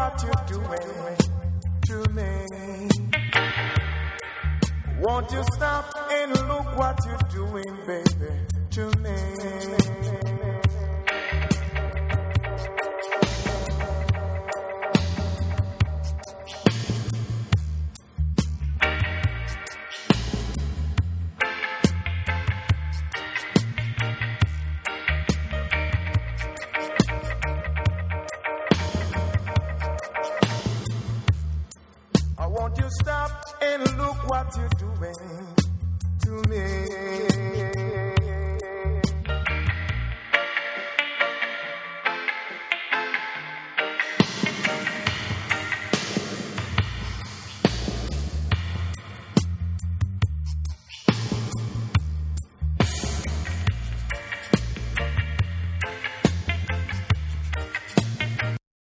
what you're doing to me. Won't you stop and look what you're doing, baby, to me. Won't you stop and look what you're doing to me?